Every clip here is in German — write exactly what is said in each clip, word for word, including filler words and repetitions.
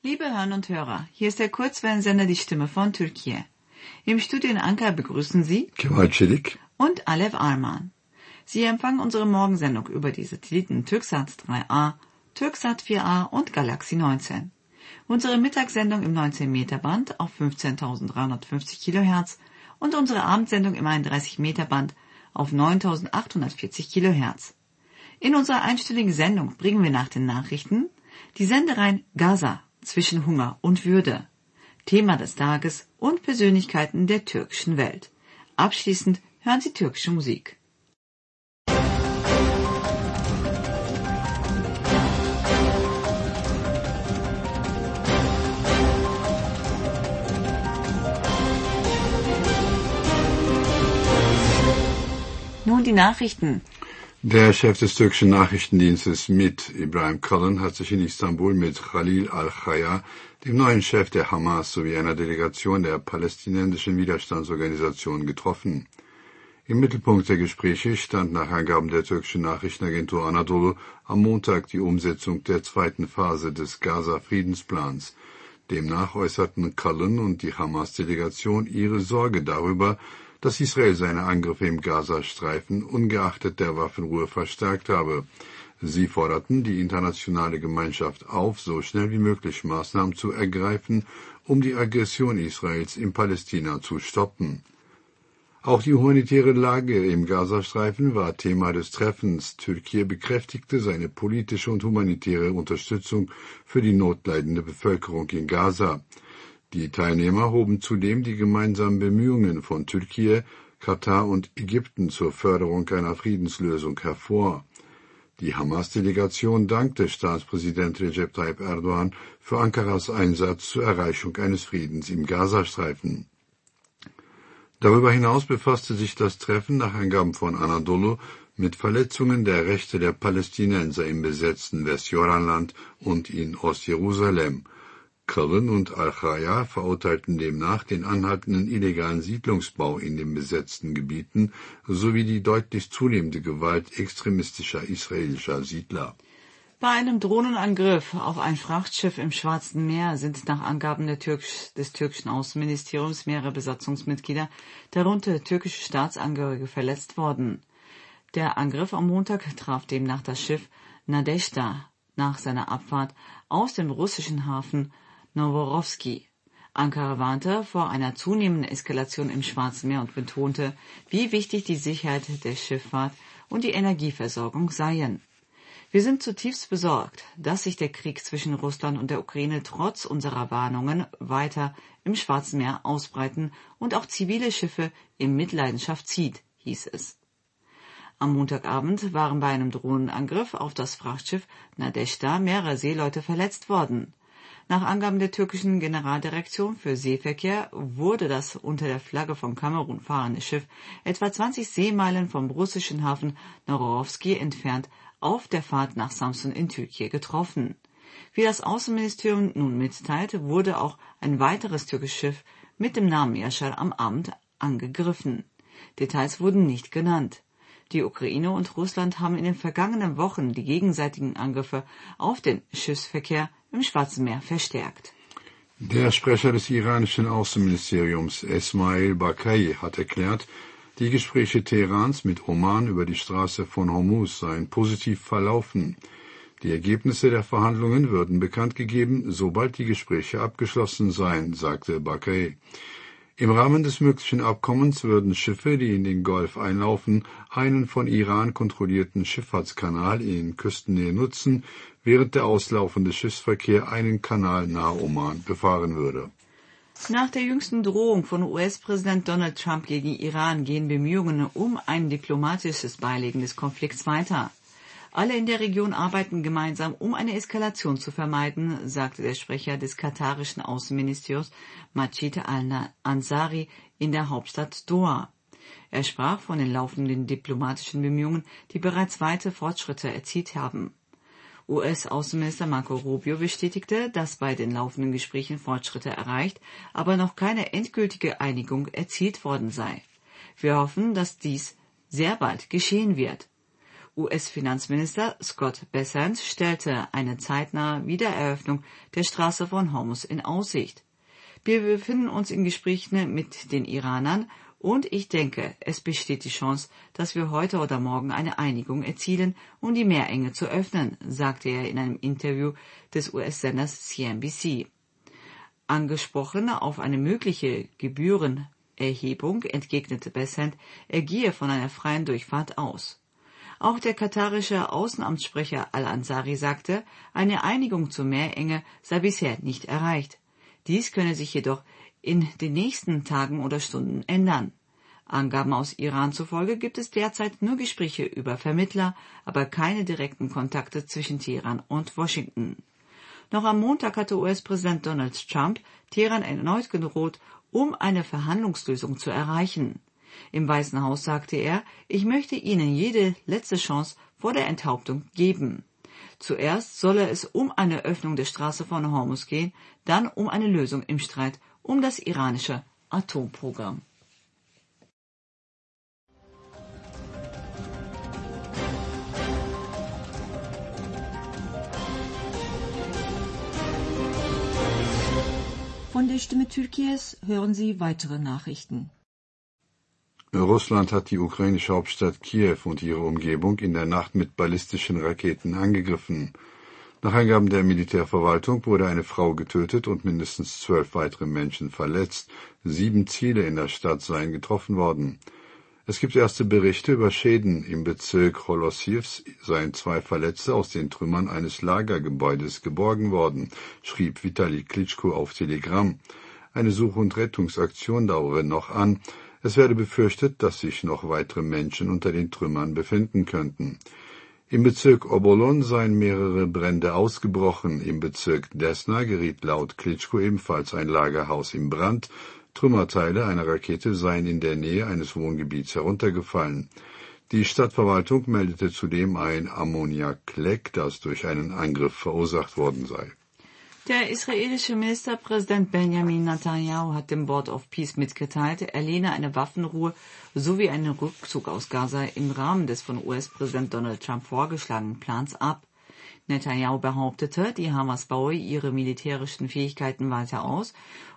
Liebe Hörner und Hörer, hier ist der Kurzwellensender Die Stimme von Türkei. Im Studio in Ankara begrüßen Sie Kemal Çelik und Alev Arman. Sie empfangen unsere Morgensendung über die Satelliten Türksat drei A, Türksat vier A und Galaxy neunzehn. Unsere Mittagssendung im neunzehn Meter Band auf fünfzehntausenddreihundertfünfzig Kilohertz und unsere Abendsendung im einunddreißig Meter Band auf neuntausendachthundertvierzig Kilohertz. In unserer einstündigen Sendung bringen wir nach den Nachrichten die Sendereihen Gaza zwischen Hunger und Würde, Thema des Tages und Persönlichkeiten der türkischen Welt. Abschließend hören Sie türkische Musik. Nun die Nachrichten. Der Chef des türkischen Nachrichtendienstes M I T, Ibrahim Kalın, hat sich in Istanbul mit Khalil al-Haya, dem neuen Chef der Hamas, sowie einer Delegation der palästinensischen Widerstandsorganisation getroffen. Im Mittelpunkt der Gespräche stand nach Angaben der türkischen Nachrichtenagentur Anadolu am Montag die Umsetzung der zweiten Phase des Gaza-Friedensplans. Demnach äußerten Kalın und die Hamas-Delegation ihre Sorge darüber, dass Israel seine Angriffe im Gazastreifen ungeachtet der Waffenruhe verstärkt habe. Sie forderten die internationale Gemeinschaft auf, so schnell wie möglich Maßnahmen zu ergreifen, um die Aggression Israels in Palästina zu stoppen. Auch die humanitäre Lage im Gazastreifen war Thema des Treffens. Türkei bekräftigte seine politische und humanitäre Unterstützung für die notleidende Bevölkerung in Gaza. Die Teilnehmer hoben zudem die gemeinsamen Bemühungen von Türkei, Katar und Ägypten zur Förderung einer Friedenslösung hervor. Die Hamas-Delegation dankte Staatspräsident Recep Tayyip Erdogan für Ankaras Einsatz zur Erreichung eines Friedens im Gazastreifen. Darüber hinaus befasste sich das Treffen nach Angaben von Anadolu mit Verletzungen der Rechte der Palästinenser im besetzten Westjordanland und in Ostjerusalem. Kalın und al-Haya verurteilten demnach den anhaltenden illegalen Siedlungsbau in den besetzten Gebieten sowie die deutlich zunehmende Gewalt extremistischer israelischer Siedler. Bei einem Drohnenangriff auf ein Frachtschiff im Schwarzen Meer sind nach Angaben der Türkisch, des türkischen Außenministeriums mehrere Besatzungsmitglieder, darunter türkische Staatsangehörige, verletzt worden. Der Angriff am Montag traf demnach das Schiff Nadezhda nach seiner Abfahrt aus dem russischen Hafen Novorowski. Ankara warnte vor einer zunehmenden Eskalation im Schwarzen Meer und betonte, wie wichtig die Sicherheit der Schifffahrt und die Energieversorgung seien. Wir sind zutiefst besorgt, dass sich der Krieg zwischen Russland und der Ukraine trotz unserer Warnungen weiter im Schwarzen Meer ausbreiten und auch zivile Schiffe in Mitleidenschaft zieht, hieß es. Am Montagabend waren bei einem Drohnenangriff auf das Frachtschiff Nadezhda mehrere Seeleute verletzt worden. Nach Angaben der türkischen Generaldirektion für Seeverkehr wurde das unter der Flagge von Kamerun fahrende Schiff etwa zwanzig Seemeilen vom russischen Hafen Novorowski entfernt auf der Fahrt nach Samsun in Türkei getroffen. Wie das Außenministerium nun mitteilte, wurde auch ein weiteres türkisches Schiff mit dem Namen Yashar am Abend angegriffen. Details wurden nicht genannt. Die Ukraine und Russland haben in den vergangenen Wochen die gegenseitigen Angriffe auf den Schiffsverkehr im Schwarzen Meer verstärkt. Der Sprecher des iranischen Außenministeriums Esmail Bakai hat erklärt, die Gespräche Teherans mit Oman über die Straße von Hormuz seien positiv verlaufen. Die Ergebnisse der Verhandlungen würden bekannt gegeben, sobald die Gespräche abgeschlossen seien, sagte Bakai. Im Rahmen des möglichen Abkommens würden Schiffe, die in den Golf einlaufen, einen von Iran kontrollierten Schifffahrtskanal in Küstennähe nutzen, während der auslaufende Schiffsverkehr einen Kanal nahe Oman befahren würde. Nach der jüngsten Drohung von U S-Präsident Donald Trump gegen Iran gehen Bemühungen um ein diplomatisches Beilegen des Konflikts weiter. Alle in der Region arbeiten gemeinsam, um eine Eskalation zu vermeiden, sagte der Sprecher des katarischen Außenministeriums Majid al-Ansari in der Hauptstadt Doha. Er sprach von den laufenden diplomatischen Bemühungen, die bereits weite Fortschritte erzielt haben. U S-Außenminister Marco Rubio bestätigte, dass bei den laufenden Gesprächen Fortschritte erreicht, aber noch keine endgültige Einigung erzielt worden sei. Wir hoffen, dass dies sehr bald geschehen wird. U S-Finanzminister Scott Bessent stellte eine zeitnahe Wiedereröffnung der Straße von Hormuz in Aussicht. Wir befinden uns in Gesprächen mit den Iranern und ich denke, es besteht die Chance, dass wir heute oder morgen eine Einigung erzielen, um die Meerenge zu öffnen, sagte er in einem Interview des U S-Senders C N B C. Angesprochen auf eine mögliche Gebührenerhebung entgegnete Bessent, er gehe von einer freien Durchfahrt aus. Auch der katarische Außenamtssprecher Al-Ansari sagte, eine Einigung zur Meerenge sei bisher nicht erreicht. Dies könne sich jedoch in den nächsten Tagen oder Stunden ändern. Angaben aus Iran zufolge gibt es derzeit nur Gespräche über Vermittler, aber keine direkten Kontakte zwischen Teheran und Washington. Noch am Montag hatte U S-Präsident Donald Trump Teheran erneut gedroht, um eine Verhandlungslösung zu erreichen. Im Weißen Haus sagte er, ich möchte Ihnen jede letzte Chance vor der Enthauptung geben. Zuerst solle es um eine Öffnung der Straße von Hormuz gehen, dann um eine Lösung im Streit um das iranische Atomprogramm. Von der Stimme Türkies hören Sie weitere Nachrichten. Russland hat die ukrainische Hauptstadt Kiew und ihre Umgebung in der Nacht mit ballistischen Raketen angegriffen. Nach Angaben der Militärverwaltung wurde eine Frau getötet und mindestens zwölf weitere Menschen verletzt. Sieben Ziele in der Stadt seien getroffen worden. Es gibt erste Berichte über Schäden. Im Bezirk Holosivs seien zwei Verletzte aus den Trümmern eines Lagergebäudes geborgen worden, schrieb Vitali Klitschko auf Telegram. Eine Such- und Rettungsaktion dauere noch an. Es werde befürchtet, dass sich noch weitere Menschen unter den Trümmern befinden könnten. Im Bezirk Obolon seien mehrere Brände ausgebrochen. Im Bezirk Desna geriet laut Klitschko ebenfalls ein Lagerhaus in Brand. Trümmerteile einer Rakete seien in der Nähe eines Wohngebiets heruntergefallen. Die Stadtverwaltung meldete zudem ein Ammoniakleck, das durch einen Angriff verursacht worden sei. Der israelische Ministerpräsident Benjamin Netanyahu hat dem Board of Peace mitgeteilt, er lehne eine Waffenruhe sowie einen Rückzug aus Gaza im Rahmen des von U S-Präsident Donald Trump vorgeschlagenen Plans ab. Netanyahu behauptete, die Hamas baue ihre militärischen Fähigkeiten weiter aus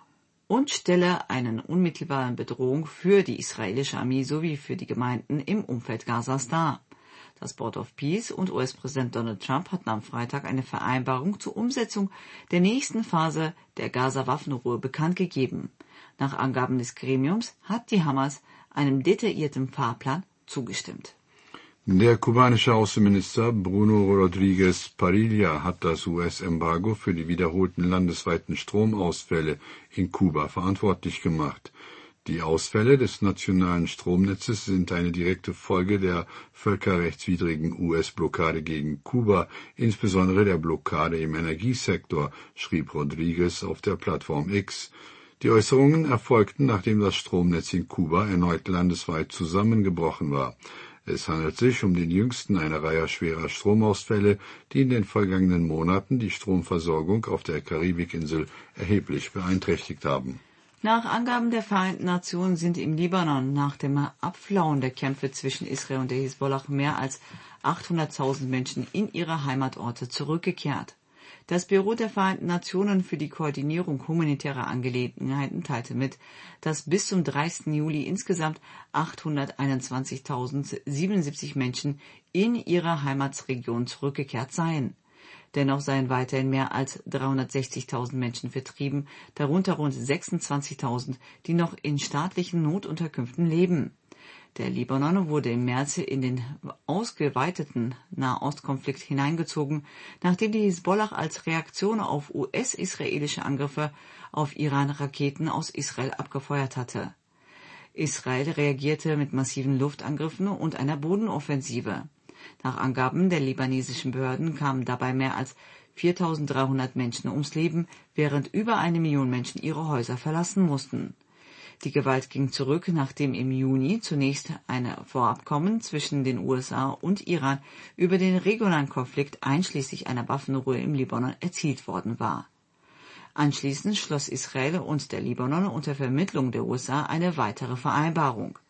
und stelle eine unmittelbare Bedrohung für die israelische Armee sowie für die Gemeinden im Umfeld Gazas dar. Das Board of Peace und U S-Präsident Donald Trump hatten am Freitag eine Vereinbarung zur Umsetzung der nächsten Phase der Gaza-Waffenruhe bekannt gegeben. Nach Angaben des Gremiums hat die Hamas einem detaillierten Fahrplan zugestimmt. Der kubanische Außenminister Bruno Rodriguez Parilla hat das U S-Embargo für die wiederholten landesweiten Stromausfälle in Kuba verantwortlich gemacht. Die Ausfälle des nationalen Stromnetzes sind eine direkte Folge der völkerrechtswidrigen U S-Blockade gegen Kuba, insbesondere der Blockade im Energiesektor, schrieb Rodriguez auf der Plattform X. Die Äußerungen erfolgten, nachdem das Stromnetz in Kuba erneut landesweit zusammengebrochen war. Es handelt sich um den jüngsten einer Reihe schwerer Stromausfälle, die in den vergangenen Monaten die Stromversorgung auf der Karibikinsel erheblich beeinträchtigt haben. Nach Angaben der Vereinten Nationen sind im Libanon nach dem Abflauen der Kämpfe zwischen Israel und der Hisbollah mehr als achthunderttausend Menschen in ihre Heimatorte zurückgekehrt. Das Büro der Vereinten Nationen für die Koordinierung humanitärer Angelegenheiten teilte mit, dass bis zum dreißigsten Juli insgesamt achthunderteinundzwanzigtausendsiebenundsiebzig Menschen in ihre Heimatregion zurückgekehrt seien. Dennoch seien weiterhin mehr als dreihundertsechzigtausend Menschen vertrieben, darunter rund sechsundzwanzigtausend, die noch in staatlichen Notunterkünften leben. Der Libanon wurde im März in den ausgeweiteten Nahostkonflikt hineingezogen, nachdem die Hisbollah als Reaktion auf U S-israelische Angriffe auf Iran Raketen aus Israel abgefeuert hatte. Israel reagierte mit massiven Luftangriffen und einer Bodenoffensive. Nach Angaben der libanesischen Behörden kamen dabei mehr als viertausenddreihundert Menschen ums Leben, während über eine Million Menschen ihre Häuser verlassen mussten. Die Gewalt ging zurück, nachdem im Juni zunächst ein Vorabkommen zwischen den U S A und Iran über den regionalen Konflikt einschließlich einer Waffenruhe im Libanon erzielt worden war. Anschließend schloss Israel und der Libanon unter Vermittlung der U S A eine weitere Vereinbarung.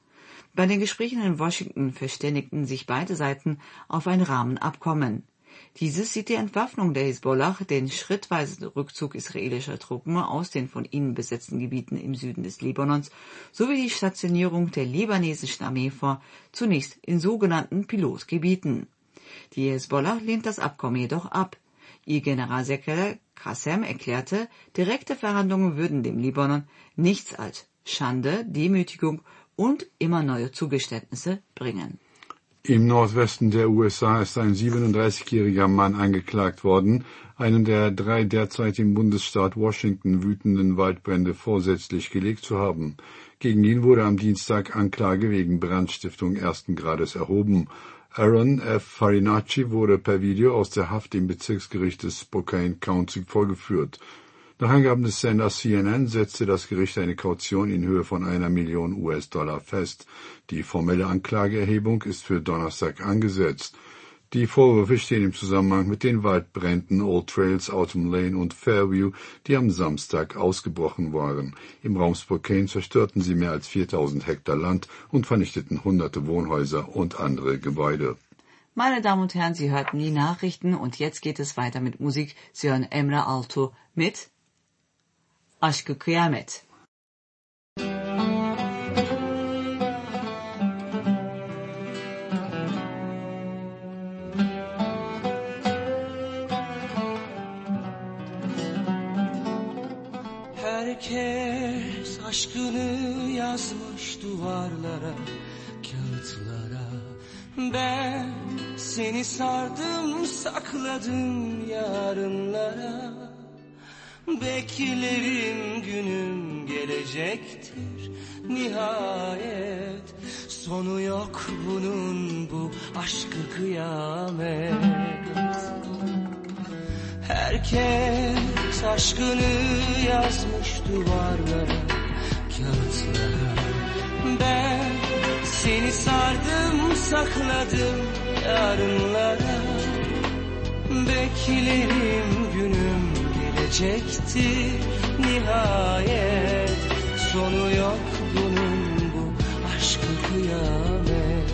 Bei den Gesprächen in Washington verständigten sich beide Seiten auf ein Rahmenabkommen. Dieses sieht die Entwaffnung der Hisbollah, den schrittweisen Rückzug israelischer Truppen aus den von ihnen besetzten Gebieten im Süden des Libanons sowie die Stationierung der libanesischen Armee vor, zunächst in sogenannten Pilotgebieten. Die Hisbollah lehnt das Abkommen jedoch ab. Ihr Generalsekretär Qassem erklärte, direkte Verhandlungen würden dem Libanon nichts als Schande, Demütigung und immer neue Zugeständnisse bringen. Im Nordwesten der U S A ist ein siebenunddreißigjähriger Mann angeklagt worden, einen der drei derzeit im Bundesstaat Washington wütenden Waldbrände vorsätzlich gelegt zu haben. Gegen ihn wurde am Dienstag Anklage wegen Brandstiftung ersten Grades erhoben. Aaron F. Farinacci wurde per Video aus der Haft im Bezirksgericht des Spokane County vorgeführt. Nach Angaben des Senders C N N setzte das Gericht eine Kaution in Höhe von einer Million U S-Dollar fest. Die formelle Anklageerhebung ist für Donnerstag angesetzt. Die Vorwürfe stehen im Zusammenhang mit den Waldbränden Old Trails, Autumn Lane und Fairview, die am Samstag ausgebrochen waren. Im Raum Spokane zerstörten sie mehr als viertausend Hektar Land und vernichteten hunderte Wohnhäuser und andere Gebäude. Meine Damen und Herren, Sie hörten die Nachrichten und jetzt geht es weiter mit Musik. Sie hören Emre Alto mit Aşk-ı Kıyamet. Herkes aşkını yazmış duvarlara, kağıtlara. Ben seni sardım, sakladım yarınlara. Beklerim günüm gelecektir nihayet. Sonu yok bunun, bu aşk-ı kıyamet. Herkes aşkını yazmış duvarlara, kağıtlara. Ben seni sardım, sakladım yarınlara. Beklerim günüm gelecektir nihayet. Sonu yok bunun, bu aşk-ı kıyamet.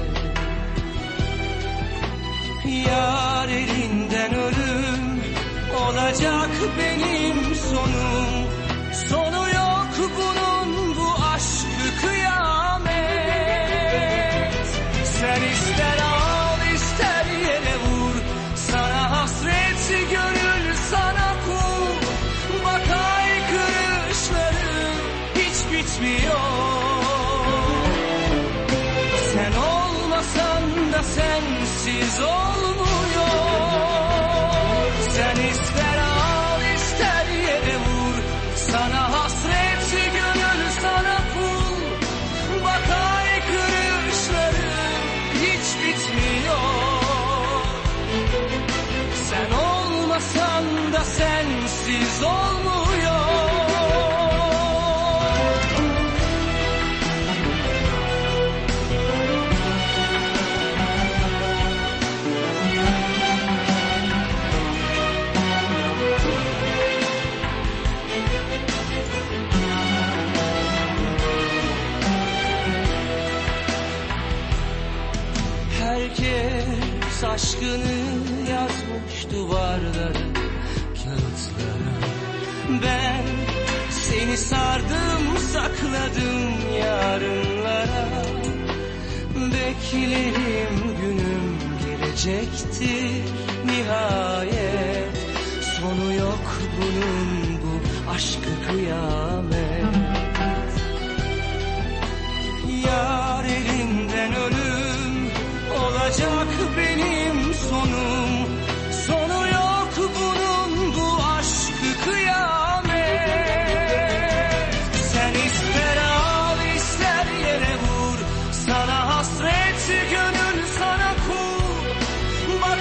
Yar elinden ölüm olacak benim sonum. Sonu yok bunun, bu aşk-ı kıyamet. Sen ister al ister yere vur, sana hasret gönül sana kul. Bak haykırışlarım hiç bitmiyor. Sen olmasan da sensiz olmuyor. Sen ister al ister yere vur, sana hasret gönül sana kul. Bak haykırışlarım hiç bitmiyor. Sen olmasan da sensiz olmuyor. Herkes aşkını yazmış duvarlara, kağıtlara. Ben seni sardım, sakladım yarınlara. Beklerim günüm gelecektir nihayet. Sonu yok bunun, bu aşk-ı kıyamet. Yar elinden ölüm olacak benim sonum. Sonu yok bunun, bu aşk-ı kıyamet. Sen ister al ister yere vur, sana hasret gönül sana kul. Bak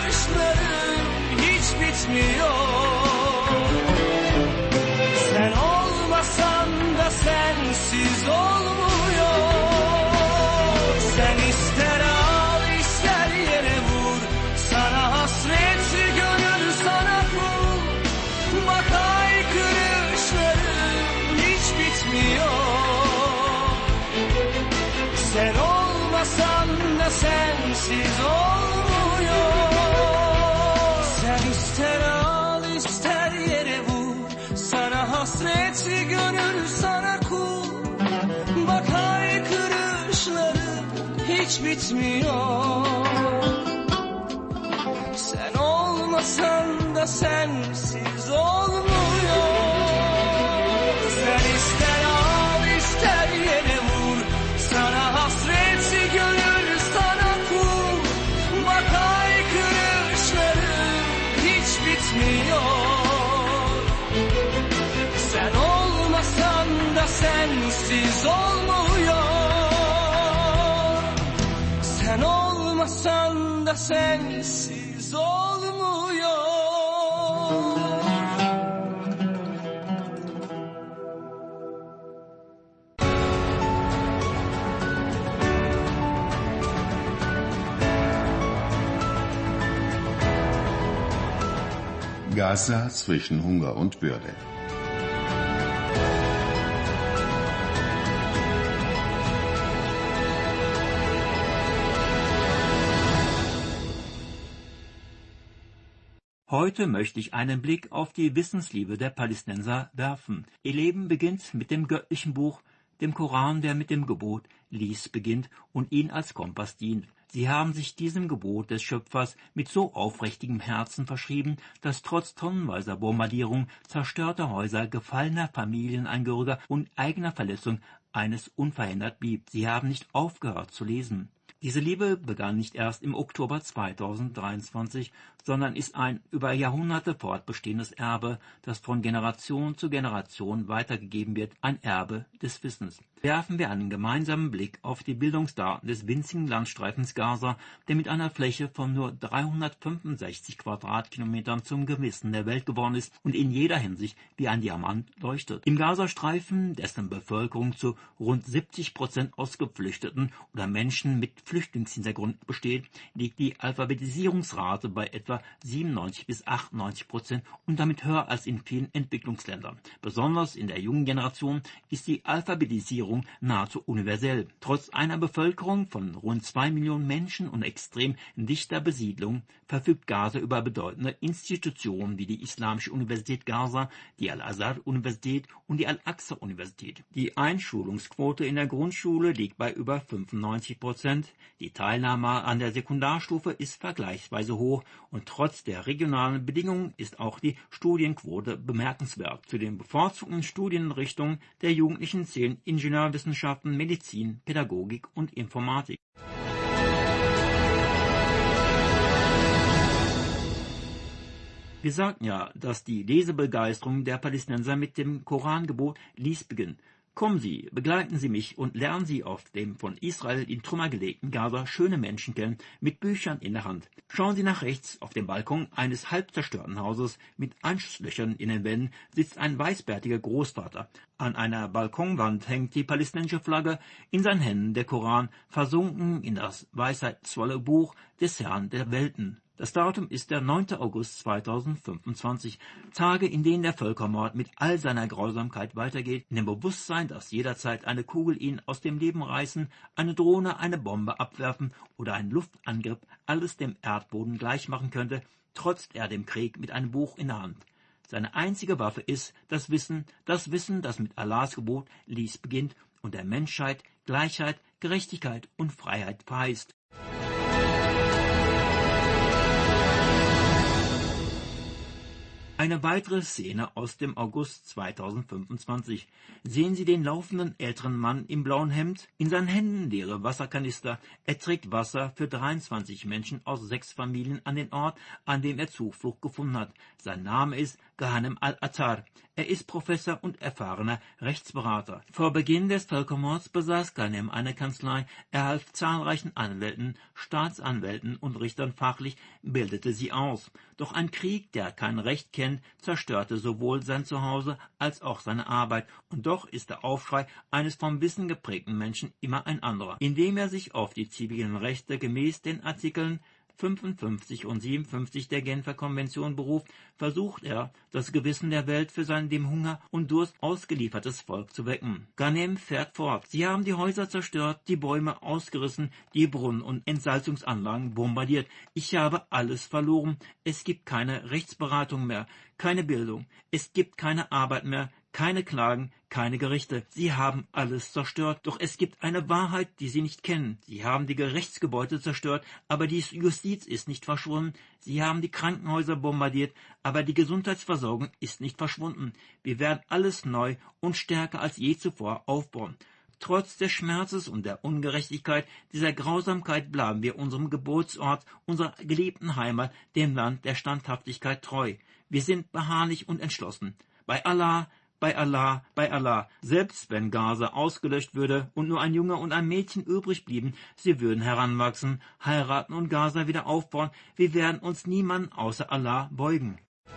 haykırışlarım hiç bitmiyor. Sen sensiz olmuyor. Sen ister al ister yere vur, sana hasret gönül sana kul. Bak haykırışları hiç bitmiyor. Sen olmasan da sensiz olmuyor. Sen ister al ister yere vur, sana hasret gönül sana kul. Bak haykırışları hiç bitmiyor. Sen olmasan da sensiz olmuyor. Sen olmasan da sensiz olmuyor. Gaza zwischen Hunger und Würde. Heute möchte ich einen Blick auf die Wissensliebe der Palästinenser werfen. Ihr Leben beginnt mit dem göttlichen Buch, dem Koran, der mit dem Gebot lies beginnt und ihnen als Kompass dient. Sie haben sich diesem Gebot des Schöpfers mit so aufrichtigem Herzen verschrieben, dass trotz tonnenweiser Bombardierung, zerstörter Häuser, gefallener Familienangehöriger und eigener Verletzung eines unverhindert blieb. Sie haben nicht aufgehört zu lesen. Diese Liebe begann nicht erst im Oktober zweitausenddreiundzwanzig, sondern ist ein über Jahrhunderte fortbestehendes Erbe, das von Generation zu Generation weitergegeben wird, ein Erbe des Wissens. Werfen wir einen gemeinsamen Blick auf die Bildungsdaten des winzigen Landstreifens Gaza, der mit einer Fläche von nur dreihundertfünfundsechzig Quadratkilometern zum Gewissen der Welt geworden ist und in jeder Hinsicht wie ein Diamant leuchtet. Im Gazastreifen, dessen Bevölkerung zu rund siebzig Prozent aus Geflüchteten oder Menschen mit Flüchtlingshintergrund besteht, liegt die Alphabetisierungsrate bei etwa siebenundneunzig bis achtundneunzig Prozent und damit höher als in vielen Entwicklungsländern. Besonders in der jungen Generation ist die Alphabetisierung nahezu universell. Trotz einer Bevölkerung von rund zwei Millionen Menschen und extrem dichter Besiedlung verfügt Gaza über bedeutende Institutionen wie die Islamische Universität Gaza, die Al-Azhar-Universität und die Al-Aqsa-Universität. Die Einschulungsquote in der Grundschule liegt bei über fünfundneunzig Prozent. Die Teilnahme an der Sekundarstufe ist vergleichsweise hoch und trotz der regionalen Bedingungen ist auch die Studienquote bemerkenswert. Zu den bevorzugten Studienrichtungen der Jugendlichen zählen Ingenieurwissenschaften, Medizin, Pädagogik und Informatik. Wir sagten ja, dass die Lesebegeisterung der Palästinenser mit dem Korangebot lies beginnt. Kommen Sie, begleiten Sie mich und lernen Sie auf dem von Israel in Trümmer gelegten Gaza schöne Menschen kennen, mit Büchern in der Hand. Schauen Sie nach rechts, auf dem Balkon eines halb zerstörten Hauses mit Einschusslöchern in den Wänden sitzt ein weißbärtiger Großvater. An einer Balkonwand hängt die palästinensische Flagge, in seinen Händen der Koran, versunken in das weisheitsvolle Buch des Herrn der Welten. Das Datum ist der neunte August zweitausendfünfundzwanzig, Tage, in denen der Völkermord mit all seiner Grausamkeit weitergeht, in dem Bewusstsein, dass jederzeit eine Kugel ihn aus dem Leben reißen, eine Drohne eine Bombe abwerfen oder ein Luftangriff alles dem Erdboden gleich machen könnte, trotzt er dem Krieg mit einem Buch in der Hand. Seine einzige Waffe ist das Wissen, das Wissen, das mit Allahs Gebot lies beginnt und der Menschheit Gleichheit, Gerechtigkeit und Freiheit verheißt. Eine weitere Szene aus dem August zweitausendfünfundzwanzig. Sehen Sie den laufenden älteren Mann im blauen Hemd? In seinen Händen leere Wasserkanister. Er trägt Wasser für dreiundzwanzig Menschen aus sechs Familien an den Ort, an dem er Zuflucht gefunden hat. Sein Name ist Ghanem al-Attar. Er ist Professor und erfahrener Rechtsberater. Vor Beginn des Völkermords besaß Ghanem eine Kanzlei. Er half zahlreichen Anwälten, Staatsanwälten und Richtern fachlich, bildete sie aus. Doch ein Krieg, der kein Recht kennt, zerstörte sowohl sein Zuhause als auch seine Arbeit. Und doch ist der Aufschrei eines vom Wissen geprägten Menschen immer ein anderer. Indem er sich auf die zivilen Rechte gemäß den Artikeln fünfundfünfzig und siebenundfünfzig der Genfer Konvention beruft, versucht er, das Gewissen der Welt für sein dem Hunger und Durst ausgeliefertes Volk zu wecken. Ghanem fährt fort. Sie haben die Häuser zerstört, die Bäume ausgerissen, die Brunnen und Entsalzungsanlagen bombardiert. Ich habe alles verloren. Es gibt keine Rechtsberatung mehr, keine Bildung. Es gibt keine Arbeit mehr, keine Klagen, keine Gerichte. Sie haben alles zerstört, doch es gibt eine Wahrheit, die Sie nicht kennen. Sie haben die Gerichtsgebäude zerstört, aber die Justiz ist nicht verschwunden. Sie haben die Krankenhäuser bombardiert, aber die Gesundheitsversorgung ist nicht verschwunden. Wir werden alles neu und stärker als je zuvor aufbauen. Trotz des Schmerzes und der Ungerechtigkeit, dieser Grausamkeit bleiben wir unserem Geburtsort, unserer geliebten Heimat, dem Land der Standhaftigkeit treu. Wir sind beharrlich und entschlossen. Bei Allah, bei Allah, bei Allah. Selbst wenn Gaza ausgelöscht würde und nur ein Junge und ein Mädchen übrig blieben, sie würden heranwachsen, heiraten und Gaza wieder aufbauen. Wir werden uns niemandem außer Allah beugen.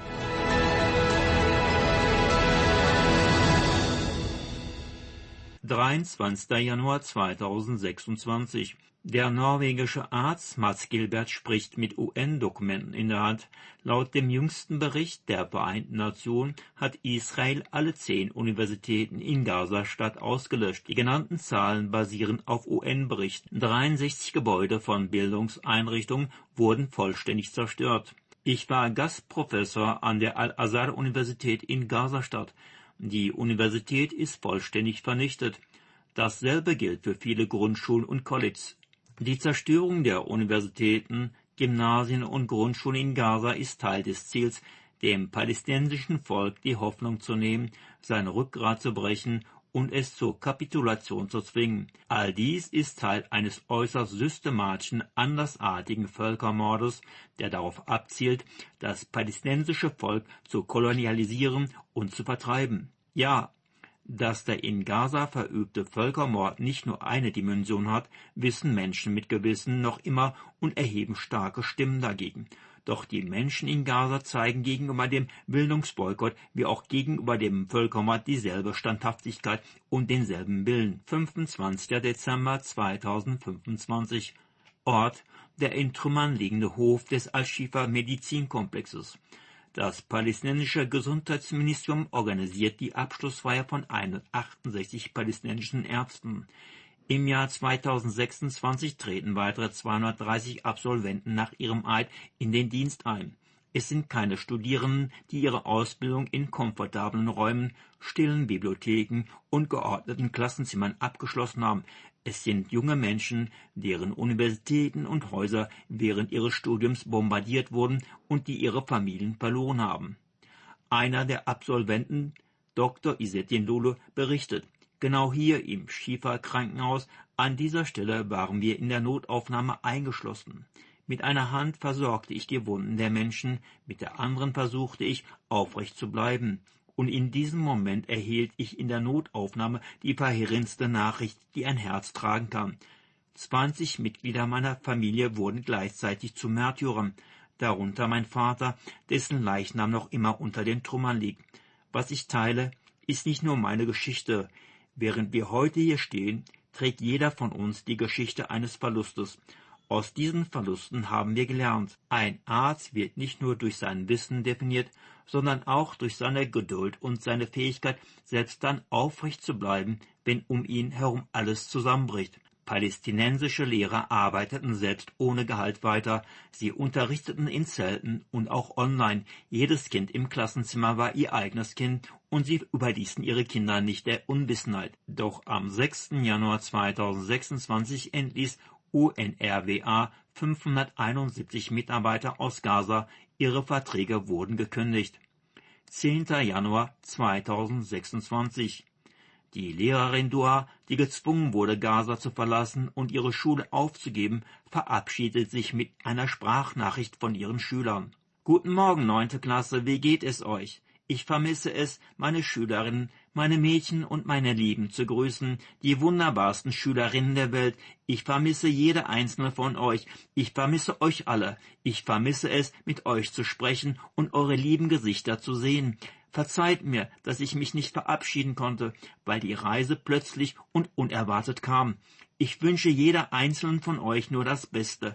dreiundzwanzigster Januar zweitausendsechsundzwanzig. Der norwegische Arzt Mads Gilbert spricht mit U N-Dokumenten in der Hand. Laut dem jüngsten Bericht der Vereinten Nationen hat Israel alle zehn Universitäten in Gaza-Stadt ausgelöscht. Die genannten Zahlen basieren auf U N-Berichten. dreiundsechzig Gebäude von Bildungseinrichtungen wurden vollständig zerstört. Ich war Gastprofessor an der Al-Azhar-Universität in Gaza-Stadt. Die Universität ist vollständig vernichtet. Dasselbe gilt für viele Grundschulen und Colleges. Die Zerstörung der Universitäten, Gymnasien und Grundschulen in Gaza ist Teil des Ziels, dem palästinensischen Volk die Hoffnung zu nehmen, sein Rückgrat zu brechen und es zur Kapitulation zu zwingen. All dies ist Teil eines äußerst systematischen, andersartigen Völkermordes, der darauf abzielt, das palästinensische Volk zu kolonialisieren und zu vertreiben. Ja, dass der in Gaza verübte Völkermord nicht nur eine Dimension hat, wissen Menschen mit Gewissen noch immer und erheben starke Stimmen dagegen. Doch die Menschen in Gaza zeigen gegenüber dem Bildungsboykott wie auch gegenüber dem Völkermord dieselbe Standhaftigkeit und denselben Willen. fünfundzwanzigster Dezember zweitausendfünfundzwanzig. Ort: der in Trümmern liegende Hof des Al-Shifa Medizinkomplexes. Das palästinensische Gesundheitsministerium organisiert die Abschlussfeier von hundertachtundsechzig palästinensischen Ärzten. Im Jahr zweitausendsechsundzwanzig treten weitere zweihundertdreißig Absolventen nach ihrem Eid in den Dienst ein. Es sind keine Studierenden, die ihre Ausbildung in komfortablen Räumen, stillen Bibliotheken und geordneten Klassenzimmern abgeschlossen haben. Es sind junge Menschen, deren Universitäten und Häuser während ihres Studiums bombardiert wurden und die ihre Familien verloren haben. Einer der Absolventen, Doktor Izzettin Lulu, berichtet: Genau hier im Shifa-Krankenhaus, an dieser Stelle waren wir in der Notaufnahme eingeschlossen. Mit einer Hand versorgte ich die Wunden der Menschen, mit der anderen versuchte ich, aufrecht zu bleiben. Und in diesem Moment erhielt ich in der Notaufnahme die verheerendste Nachricht, die ein Herz tragen kann. Zwanzig Mitglieder meiner Familie wurden gleichzeitig zu Märtyrern, darunter mein Vater, dessen Leichnam noch immer unter den Trümmern liegt. Was ich teile, ist nicht nur meine Geschichte. Während wir heute hier stehen, trägt jeder von uns die Geschichte eines Verlustes. Aus diesen Verlusten haben wir gelernt. Ein Arzt wird nicht nur durch sein Wissen definiert, sondern auch durch seine Geduld und seine Fähigkeit, selbst dann aufrecht zu bleiben, wenn um ihn herum alles zusammenbricht. Palästinensische Lehrer arbeiteten selbst ohne Gehalt weiter. Sie unterrichteten in Zelten und auch online. Jedes Kind im Klassenzimmer war ihr eigenes Kind und sie überließen ihre Kinder nicht der Unwissenheit. Doch am sechsten Januar zweitausendsechsundzwanzig entließ U N R W A fünfhunderteinundsiebzig Mitarbeiter aus Gaza. Ihre Verträge wurden gekündigt. zehnter Januar zweitausendsechsundzwanzig. Die Lehrerin Dua, die gezwungen wurde, Gaza zu verlassen und ihre Schule aufzugeben, verabschiedet sich mit einer Sprachnachricht von ihren Schülern. Guten Morgen, neunte Klasse, wie geht es euch? Ich vermisse es, meine Schülerinnen, meine Mädchen und meine Lieben zu grüßen, die wunderbarsten Schülerinnen der Welt. Ich vermisse jede einzelne von euch. Ich vermisse euch alle. Ich vermisse es, mit euch zu sprechen und eure lieben Gesichter zu sehen. Verzeiht mir, dass ich mich nicht verabschieden konnte, weil die Reise plötzlich und unerwartet kam. Ich wünsche jeder einzelnen von euch nur das Beste.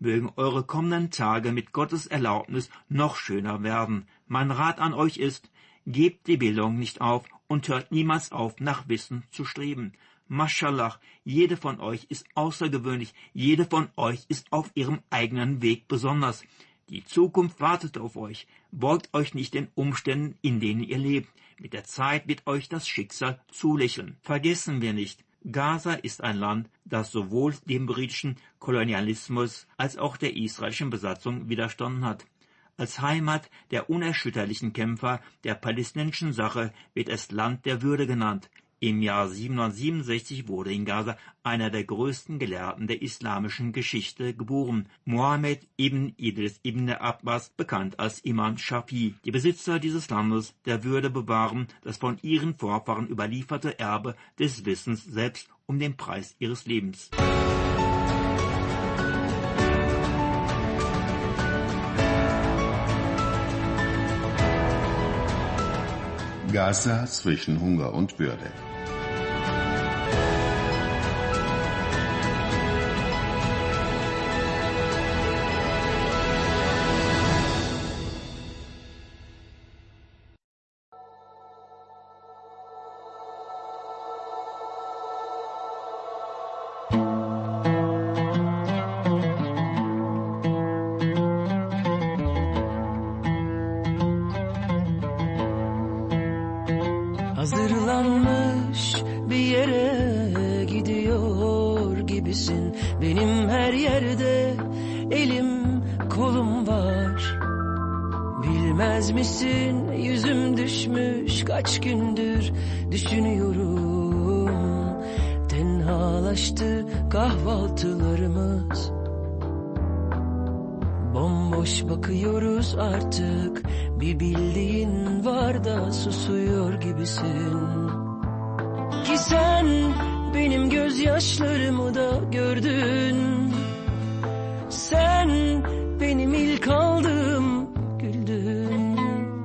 mögen eure kommenden Tage mit Gottes Erlaubnis noch schöner werden. Mein Rat an euch ist, gebt die Bildung nicht auf und hört niemals auf, nach Wissen zu streben. Mashallah, jede von euch ist außergewöhnlich, jede von euch ist auf ihrem eigenen Weg besonders. Die Zukunft wartet auf euch. Beugt euch nicht den Umständen, in denen ihr lebt. Mit der Zeit wird euch das Schicksal zulächeln. Vergessen wir nicht, Gaza ist ein Land, das sowohl dem britischen Kolonialismus als auch der israelischen Besatzung widerstanden hat. Als Heimat der unerschütterlichen Kämpfer der palästinensischen Sache wird es Land der Würde genannt. Im Jahr siebenhundertsiebenundsechzig wurde in Gaza einer der größten Gelehrten der islamischen Geschichte geboren, Mohammed ibn Idris ibn Abbas, bekannt als Imam Shafi. Die Besitzer dieses Landes der Würde bewahren das von ihren Vorfahren überlieferte Erbe des Wissens selbst um den Preis ihres Lebens. Gaza zwischen Hunger und Würde. Hazırlanmış bir yere gidiyor gibisin. Benim her yerde elim kolum var. Bilmez misin yüzüm düşmüş kaç gündür düşünüyorum. Tenhalaştı kahvaltılarımız. Bomboş bakıyoruz artık. Bir bildiğin var da susuyor gibisin. Ki sen benim gözyaşlarımı da gördün. Sen benim ilk aldığım güldün.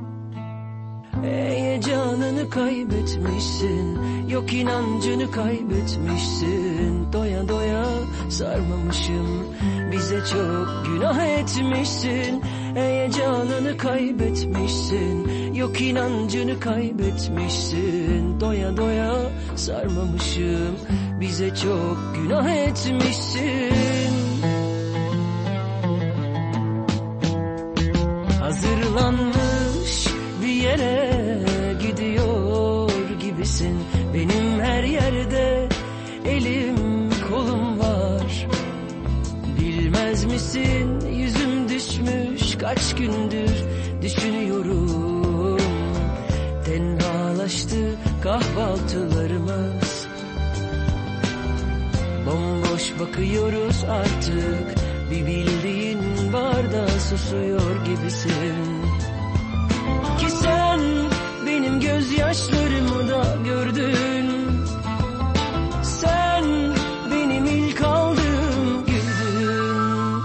Heyecanını kaybetmişsin. Yok inancını kaybetmişsin. Doya doya sarmamışım. Bize çok günah etmişsin. Heyecanını kaybetmişsin. Yok inancını kaybetmişsin. Doya doya sarmamışım. Bize çok günah etmişsin. Hazırlanmış bir yere gidiyor gibisin. Benim her yerde elim kolum var. Bilmez misin yüzüm düşmüş kaç gündür düşünüyorum. Tenhalaştı kahvaltılarımız. Bomboş bakıyoruz artık. Bir bildiğin var da susuyor gibisin. Ki sen benim gözyaşlarımı da gördün. Sen benim ilk aldığım güldün.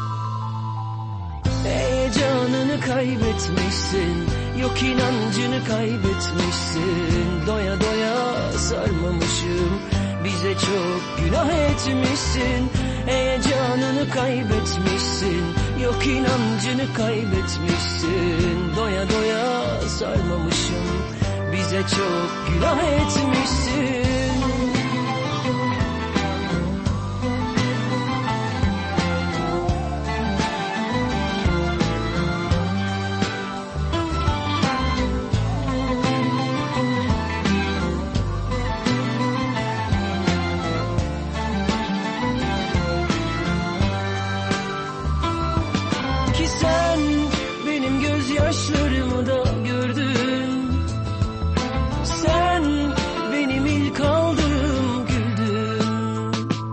Heyecanını kaybetmişsin. Yok inancını kaybetmişsin. Doya doya sarmamışım. Bize çok günah etmişsin. Heyecanını kaybetmişsin. Yok inancını kaybetmişsin. Doya doya sarmamışım. Bize çok günah etmişsin. Gözyaşlarımı da gördün. Sen benim ilk aldığım güldün.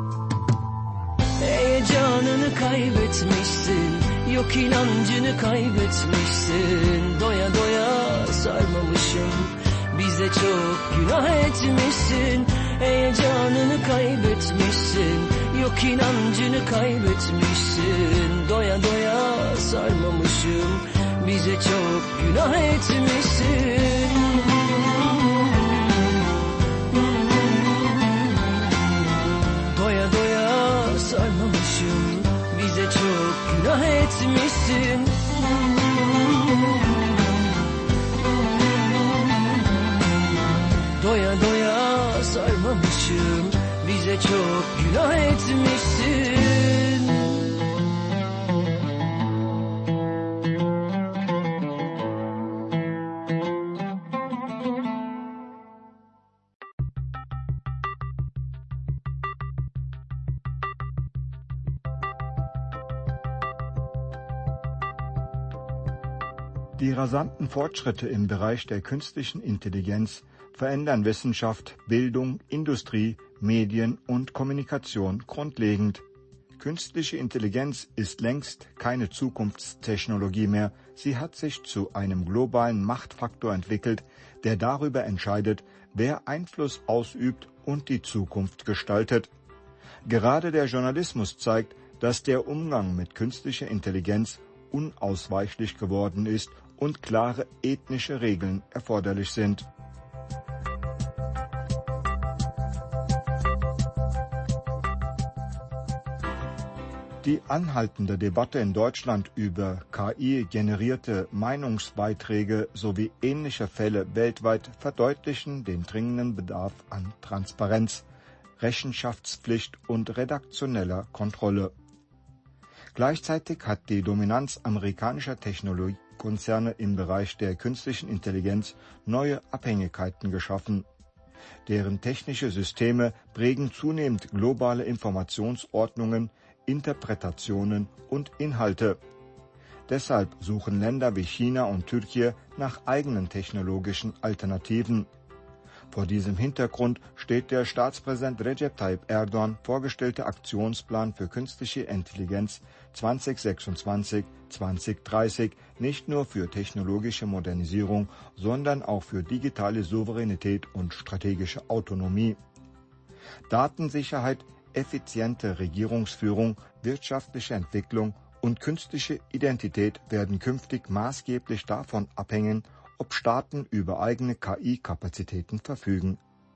Heyecanını kaybetmişsin. Yok inancını kaybetmişsin. Doya doya sarmamışım. Bize çok günah etmişsin. Heyecanını kaybetmişsin. Yok inancını kaybetmişsin. Doya doya sarmamışım. Bize çok günah etmişsin. Doya doya sarmamışım. Bize çok günah doya doya sarmamışım. Bize çok günah etmişsin. Die rasanten Fortschritte im Bereich der künstlichen Intelligenz verändern Wissenschaft, Bildung, Industrie, Medien und Kommunikation grundlegend. Künstliche Intelligenz ist längst keine Zukunftstechnologie mehr. Sie hat sich zu einem globalen Machtfaktor entwickelt, der darüber entscheidet, wer Einfluss ausübt und die Zukunft gestaltet. Gerade der Journalismus zeigt, dass der Umgang mit künstlicher Intelligenz unausweichlich geworden ist und klare ethnische Regeln erforderlich sind. Die anhaltende Debatte in Deutschland über K I-generierte Meinungsbeiträge sowie ähnliche Fälle weltweit verdeutlichen den dringenden Bedarf an Transparenz, Rechenschaftspflicht und redaktioneller Kontrolle. Gleichzeitig hat die Dominanz amerikanischer Technologiekonzerne im Bereich der künstlichen Intelligenz neue Abhängigkeiten geschaffen. Deren technische Systeme prägen zunehmend globale Informationsordnungen, Interpretationen und Inhalte. Deshalb suchen Länder wie China und Türkei nach eigenen technologischen Alternativen. Vor diesem Hintergrund steht der Staatspräsident Recep Tayyip Erdogan vorgestellte Aktionsplan für künstliche Intelligenz zwanzig sechsundzwanzig bis zwanzig dreißig nicht nur für technologische Modernisierung, sondern auch für digitale Souveränität und strategische Autonomie. Datensicherheit, effiziente Regierungsführung, wirtschaftliche Entwicklung und künstliche Identität werden künftig maßgeblich davon abhängen, ob Staaten über eigene K I-Kapazitäten verfügen.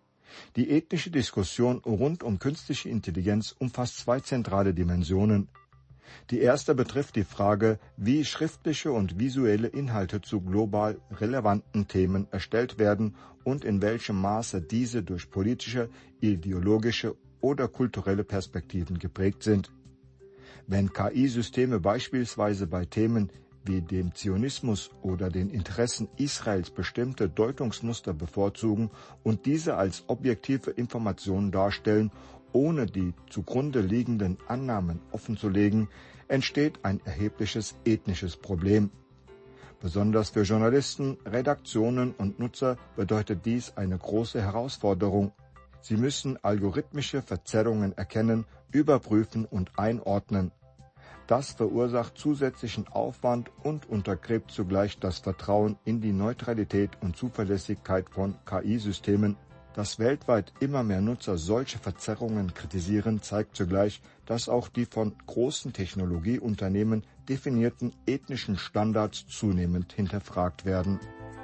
Die ethnische Diskussion rund um künstliche Intelligenz umfasst zwei zentrale Dimensionen. Die erste betrifft die Frage, wie schriftliche und visuelle Inhalte zu global relevanten Themen erstellt werden und in welchem Maße diese durch politische, ideologische oder kulturelle Perspektiven geprägt sind. Wenn K I-Systeme beispielsweise bei Themen wie dem Zionismus oder den Interessen Israels bestimmte Deutungsmuster bevorzugen und diese als objektive Informationen darstellen, ohne die zugrunde liegenden Annahmen offenzulegen, entsteht ein erhebliches ethnisches Problem. Besonders für Journalisten, Redaktionen und Nutzer bedeutet dies eine große Herausforderung. Sie müssen algorithmische Verzerrungen erkennen, überprüfen und einordnen. Das verursacht zusätzlichen Aufwand und untergräbt zugleich das Vertrauen in die Neutralität und Zuverlässigkeit von K I-Systemen. Dass weltweit immer mehr Nutzer solche Verzerrungen kritisieren, zeigt zugleich, dass auch die von großen Technologieunternehmen definierten ethnischen Standards zunehmend hinterfragt werden.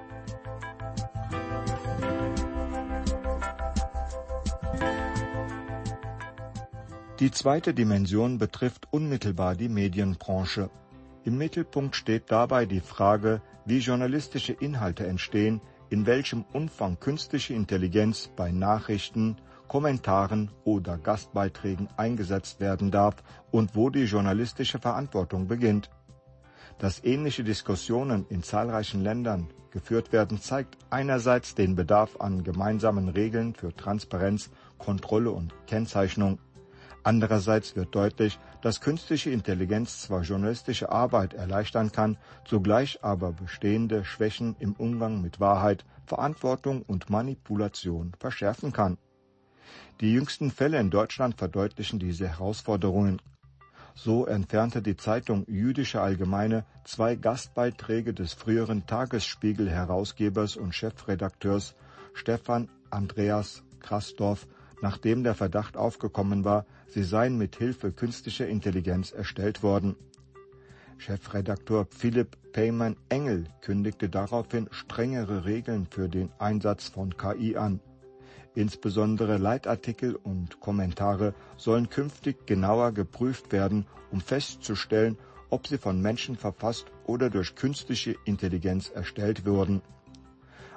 Die zweite Dimension betrifft unmittelbar die Medienbranche. Im Mittelpunkt steht dabei die Frage, wie journalistische Inhalte entstehen, in welchem Umfang künstliche Intelligenz bei Nachrichten, Kommentaren oder Gastbeiträgen eingesetzt werden darf und wo die journalistische Verantwortung beginnt. Dass ähnliche Diskussionen in zahlreichen Ländern geführt werden, zeigt einerseits den Bedarf an gemeinsamen Regeln für Transparenz, Kontrolle und Kennzeichnung. Andererseits wird deutlich, dass künstliche Intelligenz zwar journalistische Arbeit erleichtern kann, zugleich aber bestehende Schwächen im Umgang mit Wahrheit, Verantwortung und Manipulation verschärfen kann. Die jüngsten Fälle in Deutschland verdeutlichen diese Herausforderungen. So entfernte die Zeitung Jüdische Allgemeine zwei Gastbeiträge des früheren Tagesspiegel-Herausgebers und Chefredakteurs Stefan Andreas Krasdorf, nachdem der Verdacht aufgekommen war, sie seien mit Hilfe künstlicher Intelligenz erstellt worden. Chefredakteur Philipp Peymann-Engel kündigte daraufhin strengere Regeln für den Einsatz von K I an. Insbesondere Leitartikel und Kommentare sollen künftig genauer geprüft werden, um festzustellen, ob sie von Menschen verfasst oder durch künstliche Intelligenz erstellt wurden.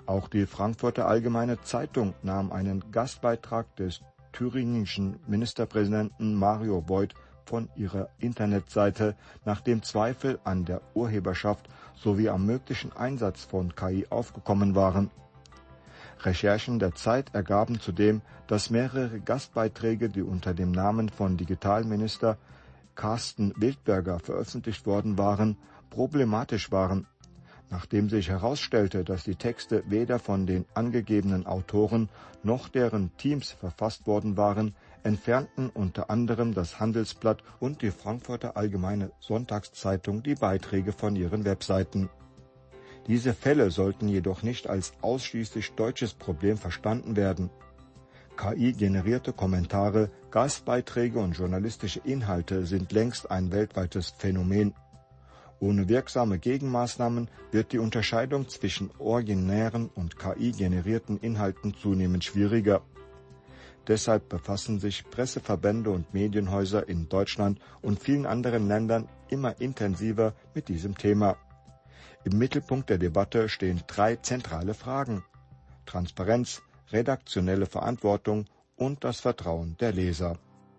Auch die Frankfurter Allgemeine Zeitung nahm einen Gastbeitrag des thüringischen Ministerpräsidenten Mario Beuth von ihrer Internetseite, nachdem Zweifel an der Urheberschaft sowie am möglichen Einsatz von K I aufgekommen waren. Recherchen der Zeit ergaben zudem, dass mehrere Gastbeiträge, die unter dem Namen von Digitalminister Carsten Wildberger veröffentlicht worden waren, problematisch waren. Nachdem sich herausstellte, dass die Texte weder von den angegebenen Autoren noch deren Teams verfasst worden waren, entfernten unter anderem das Handelsblatt und die Frankfurter Allgemeine Sonntagszeitung die Beiträge von ihren Webseiten. Diese Fälle sollten jedoch nicht als ausschließlich deutsches Problem verstanden werden. K I-generierte Kommentare, Gastbeiträge und journalistische Inhalte sind längst ein weltweites Phänomen. Ohne wirksame Gegenmaßnahmen wird die Unterscheidung zwischen originären und K I-generierten Inhalten zunehmend schwieriger. Deshalb befassen sich Presseverbände und Medienhäuser in Deutschland und vielen anderen Ländern immer intensiver mit diesem Thema. Im Mittelpunkt der Debatte stehen drei zentrale Fragen: Transparenz, redaktionelle Verantwortung und das Vertrauen der Leser.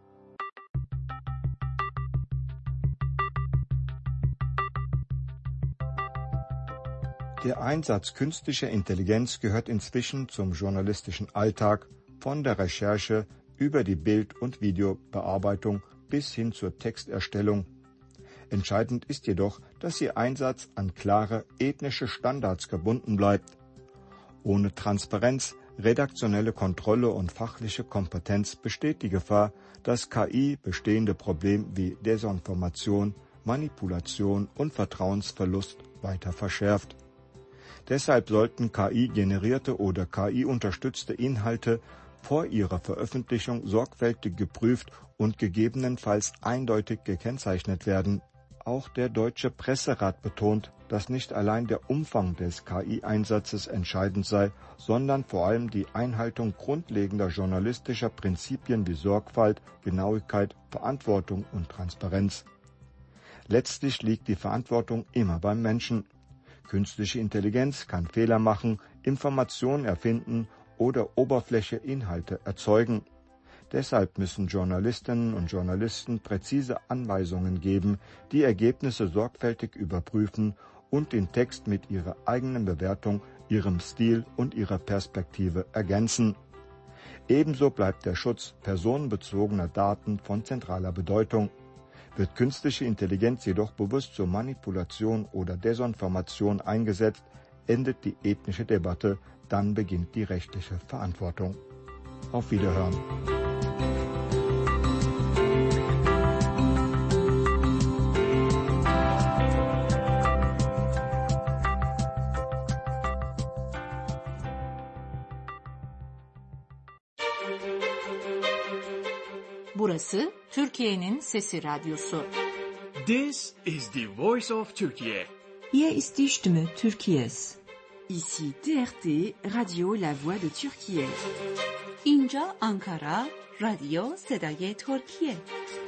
Der Einsatz künstlicher Intelligenz gehört inzwischen zum journalistischen Alltag, von der Recherche über die Bild- und Videobearbeitung bis hin zur Texterstellung. Entscheidend ist jedoch, dass ihr Einsatz an klare ethnische Standards gebunden bleibt. Ohne Transparenz, redaktionelle Kontrolle und fachliche Kompetenz besteht die Gefahr, dass K I bestehende Probleme wie Desinformation, Manipulation und Vertrauensverlust weiter verschärft. Deshalb sollten K I-generierte oder K I-unterstützte Inhalte vor ihrer Veröffentlichung sorgfältig geprüft und gegebenenfalls eindeutig gekennzeichnet werden. Auch der Deutsche Presserat betont, dass nicht allein der Umfang des K I-Einsatzes entscheidend sei, sondern vor allem die Einhaltung grundlegender journalistischer Prinzipien wie Sorgfalt, Genauigkeit, Verantwortung und Transparenz. Letztlich liegt die Verantwortung immer beim Menschen. Künstliche Intelligenz kann Fehler machen, Informationen erfinden oder Oberfläche Inhalte erzeugen. Deshalb müssen Journalistinnen und Journalisten präzise Anweisungen geben, die Ergebnisse sorgfältig überprüfen und den Text mit ihrer eigenen Bewertung, ihrem Stil und ihrer Perspektive ergänzen. Ebenso bleibt der Schutz personenbezogener Daten von zentraler Bedeutung. Wird künstliche Intelligenz jedoch bewusst zur Manipulation oder Desinformation eingesetzt, endet die ethnische Debatte, dann beginnt die rechtliche Verantwortung. Auf Wiederhören. Burası Türkiye'nin Sesi Radyosu. This is the voice of Turkey. Hier ist die Stimme Türkiye's. Ici T R T, Radio La Voix de Türkiye. اینجا Ankara, رادیو صدای ترکیه.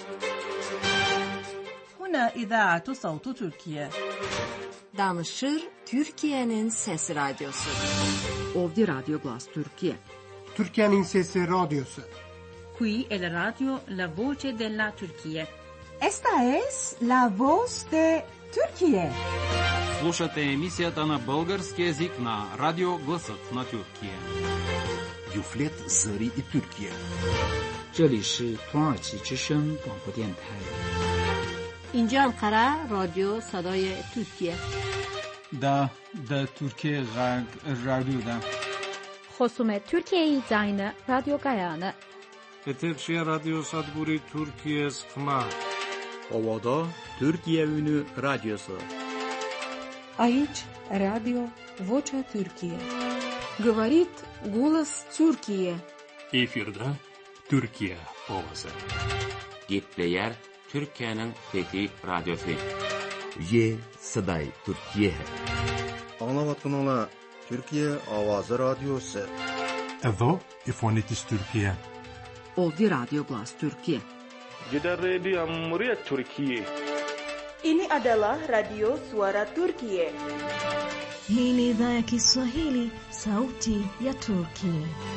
هنا إذاعة صوت تركيا. Danışır Türkiye'nin Sesi Radyosu. Ovdje Radio Glas Türkiye. Türkiye'nin Sesi Radyosu. Qui è la radio La Voce della Turchia. Esta es La Voz de Turquía. Слушате емисията на български език на Радио Гласът на Тюркия. Юфлет Зари и Тюркия. 这里是土耳其之声广播电台。 اینجا انقره رادیو صدای ترکیه. دا دا Türkiye Radyo'da. خصوم ترکیه زاین رادیو گایانه. Eterşehir Radyo Sadburi Türkiye Sıkma. Ovada Türkiye Ünü Radyosu. Aici Radio Vocea Türkiye. Говорит голос Türkiye. Efirde Türkiye Ovası. Gitleyer Türkiye'nin Fethi Radyosu. Ye Saday Türkiye. Anlavatkanlar Türkiye Avazı Radyosu. Evo İfonitis Türkiye. Ovdje Radio Glas Türkiye. Jeddah Radio Muriat Türkiye. Ini adalah Radio Suara Turkiye. Hii ni idhaa ya Kiswahili, sauti ya Turki.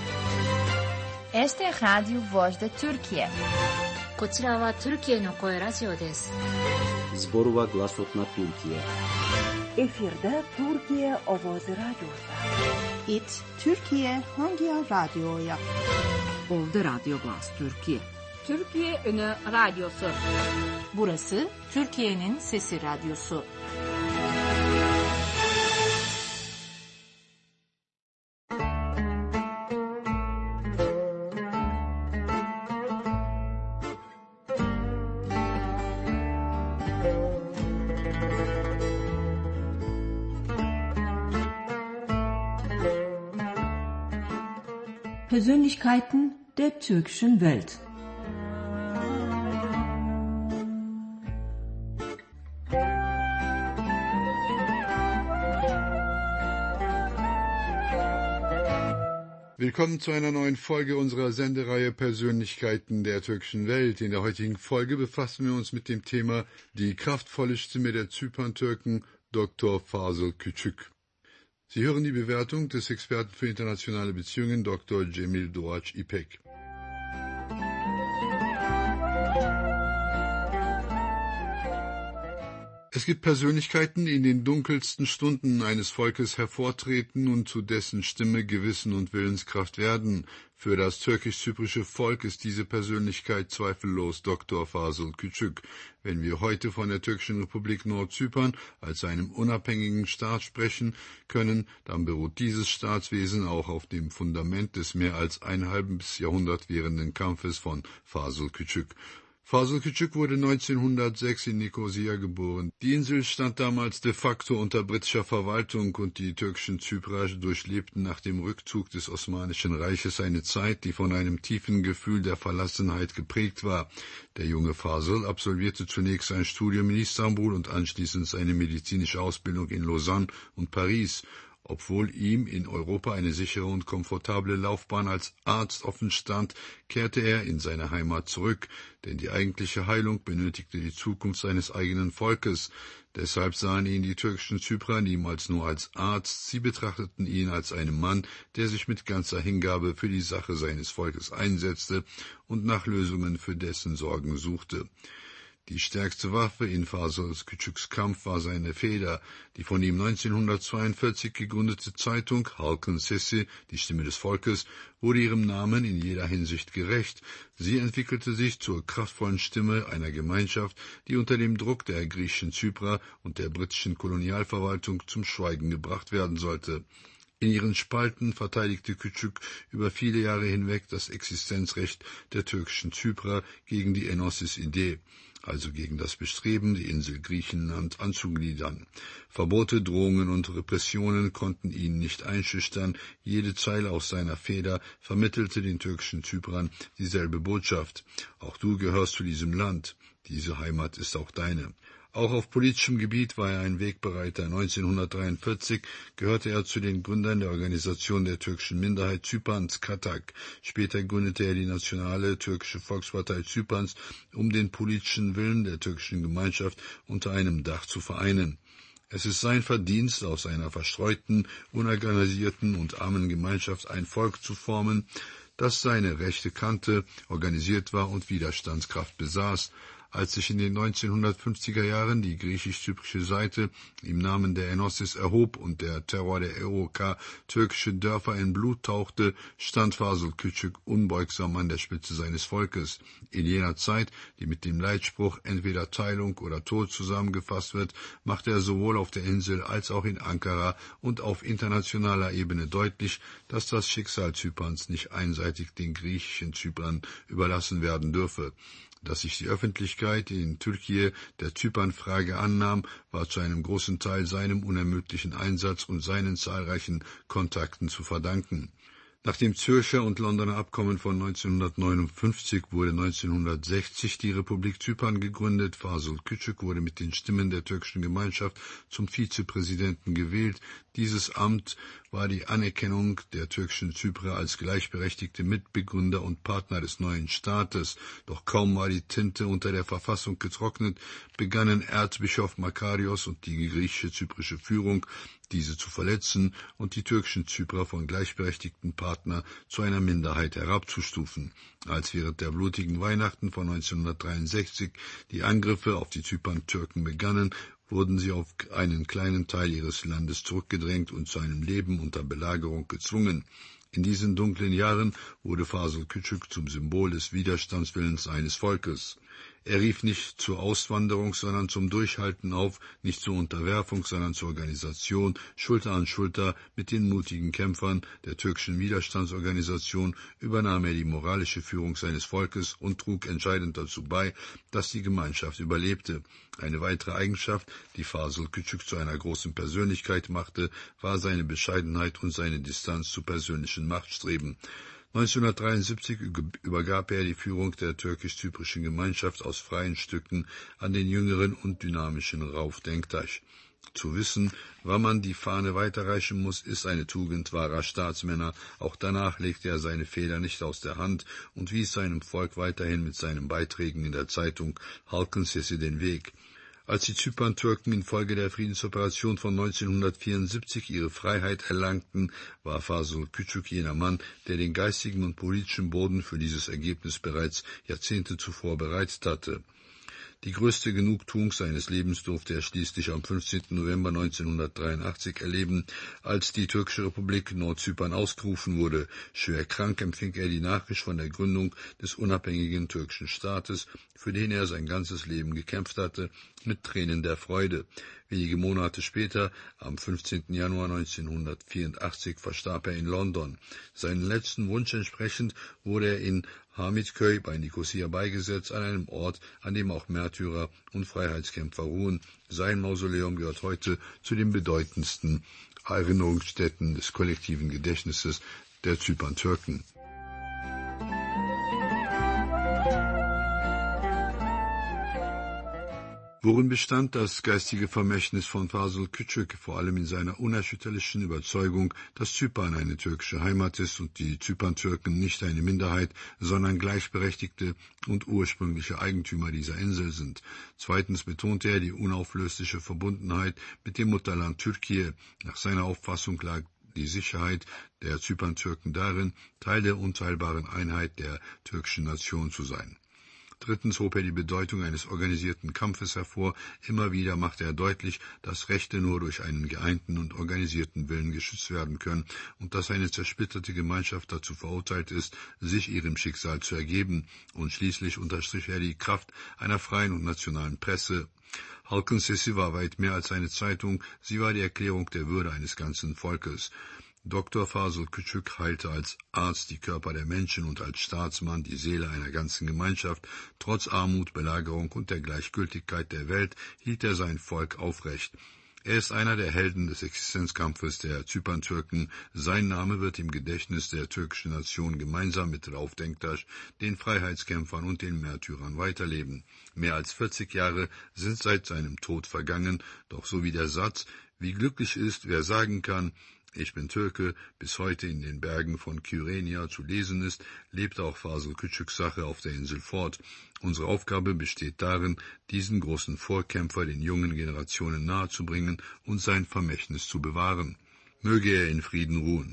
Este Radio Voz de Turquia. こちらはトルキエの声ラジオです。 Zborova glasot na Türkiye. Efirde Türkiye Ovozi Radyosu. It Türkiye Hangi Radyo'ya? Ovdi Radyo Glas Türkiye. Türkiye Ünü Radyosu. Burası Türkiye'nin Sesi Radyosu. Persönlichkeiten der türkischen Welt. Willkommen zu einer neuen Folge unserer Sendereihe Persönlichkeiten der türkischen Welt. In der heutigen Folge befassen wir uns mit dem Thema die kraftvolle Stimme der Zyperntürken, Doktor Fazıl Küçük. Sie hören die Bewertung des Experten für internationale Beziehungen, Doktor Cemil Doğaç İpek. Es gibt Persönlichkeiten, die in den dunkelsten Stunden eines Volkes hervortreten und zu dessen Stimme, Gewissen und Willenskraft werden. Für das türkisch-zyprische Volk ist diese Persönlichkeit zweifellos Doktor Fazıl Küçük. Wenn wir heute von der türkischen Republik Nordzypern als einem unabhängigen Staat sprechen können, dann beruht dieses Staatswesen auch auf dem Fundament des mehr als ein halbes Jahrhundert währenden Kampfes von Fazıl Küçük. Fazıl Küçük wurde neunzehnhundertsechs in Nikosia geboren. Die Insel stand damals de facto unter britischer Verwaltung und die türkischen Zyprer durchlebten nach dem Rückzug des Osmanischen Reiches eine Zeit, die von einem tiefen Gefühl der Verlassenheit geprägt war. Der junge Fazıl absolvierte zunächst sein Studium in Istanbul und anschließend seine medizinische Ausbildung in Lausanne und Paris. Obwohl ihm in Europa eine sichere und komfortable Laufbahn als Arzt offen stand, kehrte er in seine Heimat zurück, denn die eigentliche Heilung benötigte die Zukunft seines eigenen Volkes. Deshalb sahen ihn die türkischen Zyprer niemals nur als Arzt, sie betrachteten ihn als einen Mann, der sich mit ganzer Hingabe für die Sache seines Volkes einsetzte und nach Lösungen für dessen Sorgen suchte. Die stärkste Waffe in Fazıl Küçük's Kampf war seine Feder. Die von ihm neunzehnhundertzweiundvierzig gegründete Zeitung Halkın Sesi, die Stimme des Volkes, wurde ihrem Namen in jeder Hinsicht gerecht. Sie entwickelte sich zur kraftvollen Stimme einer Gemeinschaft, die unter dem Druck der griechischen Zyprer und der britischen Kolonialverwaltung zum Schweigen gebracht werden sollte. In ihren Spalten verteidigte Küçük über viele Jahre hinweg das Existenzrecht der türkischen Zyprer gegen die Enosis-Idee, also gegen das Bestreben, die Insel Griechenland anzugliedern. Verbote, Drohungen und Repressionen konnten ihn nicht einschüchtern. Jede Zeile aus seiner Feder vermittelte den türkischen Zyprern dieselbe Botschaft. Auch du gehörst zu diesem Land. Diese Heimat ist auch deine. Auch auf politischem Gebiet war er ein Wegbereiter. neunzehnhundertdreiundvierzig gehörte er zu den Gründern der Organisation der türkischen Minderheit Zyperns, Katak. Später gründete er die nationale türkische Volkspartei Zyperns, um den politischen Willen der türkischen Gemeinschaft unter einem Dach zu vereinen. Es ist sein Verdienst, aus einer verstreuten, unorganisierten und armen Gemeinschaft ein Volk zu formen, das seine Rechte kannte, organisiert war und Widerstandskraft besaß. Als sich in den neunzehnhundertfünfziger Jahren die griechisch-zyprische Seite im Namen der Enosis erhob und der Terror der E O K türkische Dörfer in Blut tauchte, stand Fazıl Küçük unbeugsam an der Spitze seines Volkes. In jener Zeit, die mit dem Leitspruch entweder Teilung oder Tod zusammengefasst wird, machte er sowohl auf der Insel als auch in Ankara und auf internationaler Ebene deutlich, dass das Schicksal Zyperns nicht einseitig den griechischen Zyprern überlassen werden dürfe. Dass sich die Öffentlichkeit in Türkei der Zypernfrage annahm, war zu einem großen Teil seinem unermüdlichen Einsatz und seinen zahlreichen Kontakten zu verdanken. Nach dem Zürcher und Londoner Abkommen von neunzehnhundertneunundfünfzig wurde neunzehnhundertsechzig die Republik Zypern gegründet. Fazıl Küçük wurde mit den Stimmen der türkischen Gemeinschaft zum Vizepräsidenten gewählt. Dieses Amt war die Anerkennung der türkischen Zyprer als gleichberechtigte Mitbegründer und Partner des neuen Staates. Doch kaum war die Tinte unter der Verfassung getrocknet, begannen Erzbischof Makarios und die griechische zyprische Führung diese zu verletzen und die türkischen Zyprer von gleichberechtigten Partner zu einer Minderheit herabzustufen. Als während der blutigen Weihnachten von neunzehnhundertdreiundsechzig die Angriffe auf die Zypern-Türken begannen, wurden sie auf einen kleinen Teil ihres Landes zurückgedrängt und zu einem Leben unter Belagerung gezwungen. In diesen dunklen Jahren wurde Fazıl Küçük zum Symbol des Widerstandswillens eines Volkes. Er rief nicht zur Auswanderung, sondern zum Durchhalten auf, nicht zur Unterwerfung, sondern zur Organisation, Schulter an Schulter mit den mutigen Kämpfern der türkischen Widerstandsorganisation übernahm er die moralische Führung seines Volkes und trug entscheidend dazu bei, dass die Gemeinschaft überlebte. Eine weitere Eigenschaft, die Fazıl Küçük zu einer großen Persönlichkeit machte, war seine Bescheidenheit und seine Distanz zu persönlichen Machtstreben. neunzehnhundertdreiundsiebzig übergab er die Führung der türkisch-zyprischen Gemeinschaft aus freien Stücken an den jüngeren und dynamischen Rauf Denktaş. Zu wissen, wann man die Fahne weiterreichen muss, ist eine Tugend wahrer Staatsmänner. Auch danach legte er seine Feder nicht aus der Hand und wies seinem Volk weiterhin mit seinen Beiträgen in der Zeitung Halkın Sesi den Weg. Als die Zypern-Türken infolge der Friedensoperation von neunzehnhundertvierundsiebzig ihre Freiheit erlangten, war Fazıl Küçük jener Mann, der den geistigen und politischen Boden für dieses Ergebnis bereits Jahrzehnte zuvor bereitet hatte. Die größte Genugtuung seines Lebens durfte er schließlich am fünfzehnten November neunzehnhundertdreiundachtzig erleben, als die türkische Republik Nordzypern ausgerufen wurde. Schwer krank empfing er die Nachricht von der Gründung des unabhängigen türkischen Staates, für den er sein ganzes Leben gekämpft hatte, mit Tränen der Freude. Wenige Monate später, am fünfzehnten Januar neunzehnhundertvierundachtzig, verstarb er in London. Seinen letzten Wunsch entsprechend wurde er in Hamitköy bei Nikosia beigesetzt, an einem Ort, an dem auch Märtyrer und Freiheitskämpfer ruhen. Sein Mausoleum gehört heute zu den bedeutendsten Erinnerungsstätten des kollektiven Gedächtnisses der Zypern-Türken. Worin bestand das geistige Vermächtnis von Fazıl Küçük? Vor allem in seiner unerschütterlichen Überzeugung, dass Zypern eine türkische Heimat ist und die Zypern-Türken nicht eine Minderheit, sondern gleichberechtigte und ursprüngliche Eigentümer dieser Insel sind. Zweitens betonte er die unauflösliche Verbundenheit mit dem Mutterland Türkei. Nach seiner Auffassung lag die Sicherheit der Zypern-Türken darin, Teil der unteilbaren Einheit der türkischen Nation zu sein. Drittens hob er die Bedeutung eines organisierten Kampfes hervor. Immer wieder machte er deutlich, dass Rechte nur durch einen geeinten und organisierten Willen geschützt werden können und dass eine zersplitterte Gemeinschaft dazu verurteilt ist, sich ihrem Schicksal zu ergeben. Und schließlich unterstrich er die Kraft einer freien und nationalen Presse. Halkın Sesi war weit mehr als eine Zeitung, sie war die Erklärung der Würde eines ganzen Volkes. Doktor Fazıl Küçük heilte als Arzt die Körper der Menschen und als Staatsmann die Seele einer ganzen Gemeinschaft. Trotz Armut, Belagerung und der Gleichgültigkeit der Welt hielt er sein Volk aufrecht. Er ist einer der Helden des Existenzkampfes der Zypern-Türken. Sein Name wird im Gedächtnis der türkischen Nation gemeinsam mit Rauf Denktaş, den Freiheitskämpfern und den Märtyrern weiterleben. Mehr als vierzig Jahre sind seit seinem Tod vergangen, doch so wie der Satz, wie glücklich ist, wer sagen kann, ich bin Türke, bis heute in den Bergen von Kyrenia zu lesen ist, lebt auch Fazıl Küçük's Sache auf der Insel fort. Unsere Aufgabe besteht darin, diesen großen Vorkämpfer den jungen Generationen nahezubringen und sein Vermächtnis zu bewahren. Möge er in Frieden ruhen.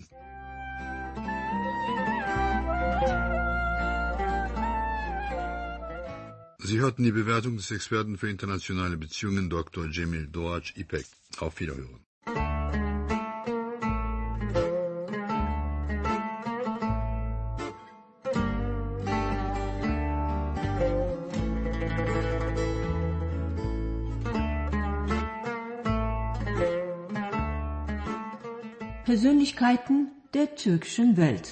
Sie hörten die Bewertung des Experten für internationale Beziehungen Doktor Cemil Doğaç İpek. Auf Wiederhören. Persönlichkeiten der türkischen Welt.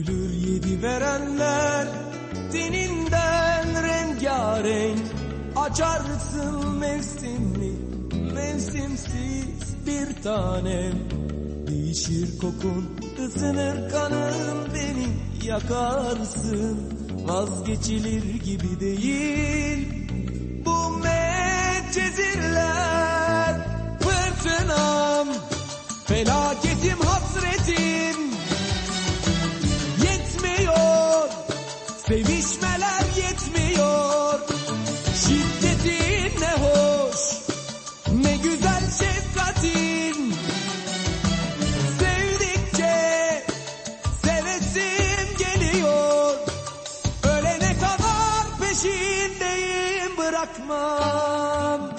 Gülür yedi verenler teninden rengarenk, açarsın mevsimli mevsimsiz bir tanem. Değişir kokun, ısınır kanım, beni yakarsın. Vazgeçilir gibi değil bu medcezirler. Fırtınam, felaketim, hasretim yetmiyor, sevişmeler yetmiyor. Şiddetin ne hoş, ne güzel şefkatin. Sevdikçe sevesim geliyor. Ölene kadar peşindeyim, bırakmam.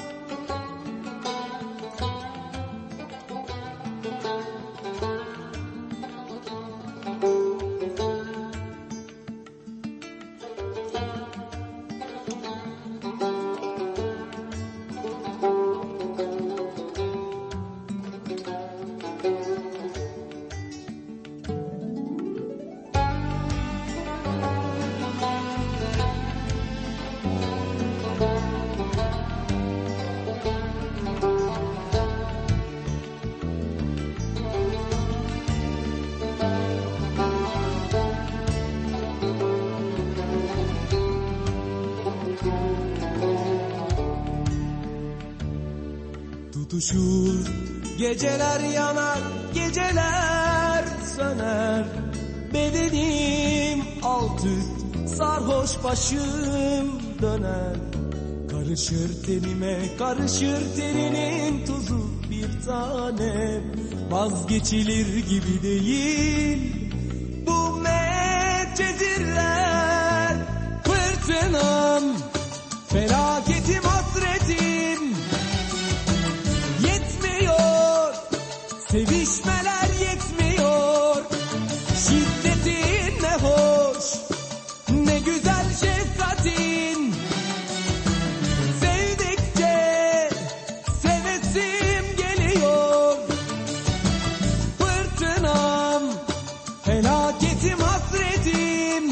Tutuşur, geceler yanar, geceler söner. Bedenim alt üst, sarhoş başım döner. Karışır tenime, karışır teninin tuzu bir tanem. Vazgeçilir gibi değil bu medcezirler. Fırtınam, felaketim, hasretim yetmiyor, sevişmeler yetmiyor. Şiddetin ne hoş, ne güzel şefkatin. Sevdikçe sevesim geliyor. Fırtınam, felaketim, hasretim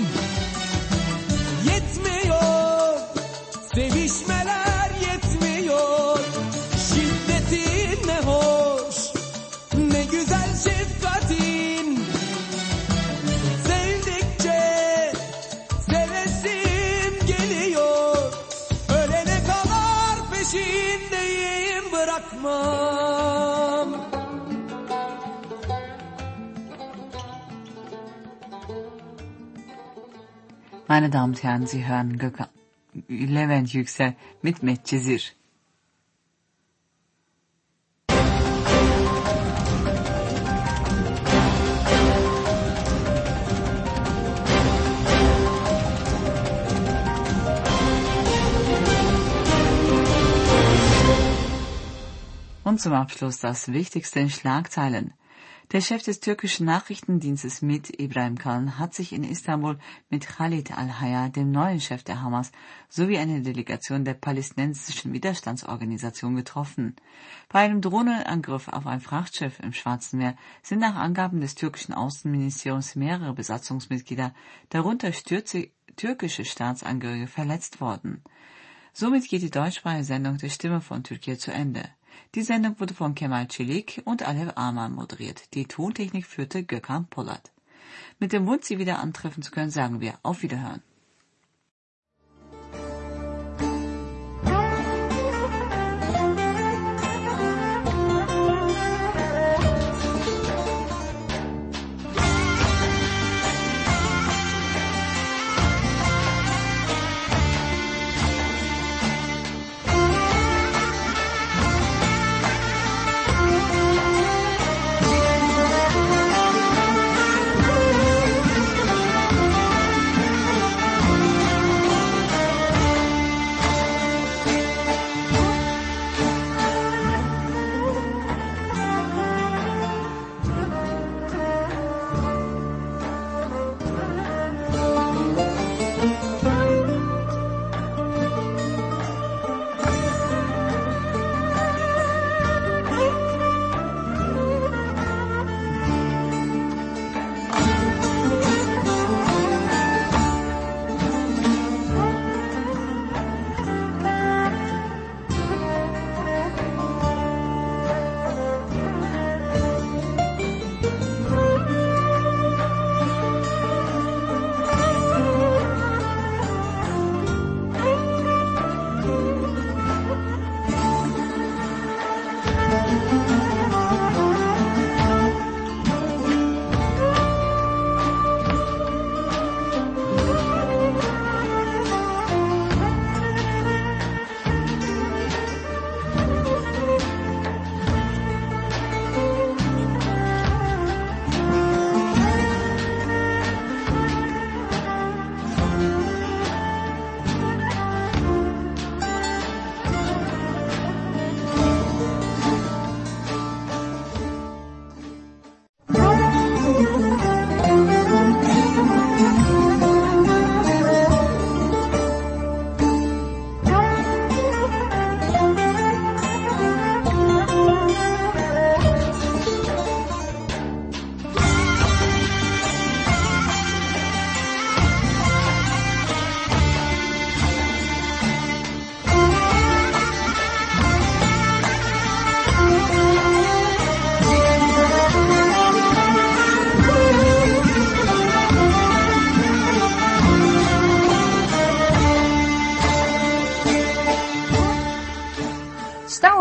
yetmiyor, sevişmeler yetmiyor. Şiddetin ne hoş, ne güzel şefkatin. Sevdikçe sevesim geliyor. Ölene kadar peşindeyim, bırakmam. Meine Damen und Herren, Sie hören Gökhan, Levent Yüksel mit Medcezir. Und zum Abschluss das Wichtigste in Schlagzeilen. Der Chef des türkischen Nachrichtendienstes M I T, Ibrahim Kalın, hat sich in Istanbul mit Khalid al-Hayya, dem neuen Chef der Hamas, sowie einer Delegation der palästinensischen Widerstandsorganisation getroffen. Bei einem Drohnenangriff auf ein Frachtschiff im Schwarzen Meer sind nach Angaben des türkischen Außenministeriums mehrere Besatzungsmitglieder, darunter stürze, türkische Staatsangehörige, verletzt worden. Somit geht die deutschsprachige Sendung der Stimme von Türkiye zu Ende. Die Sendung wurde von Kemal Çelik und Alev Aman moderiert. Die Tontechnik führte Gökhan Polat. Mit dem Wunsch, Sie wieder antreffen zu können, sagen wir auf Wiederhören.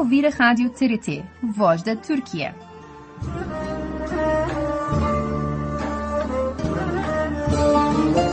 ouvir a Rádio T R T, Voz da Turquia.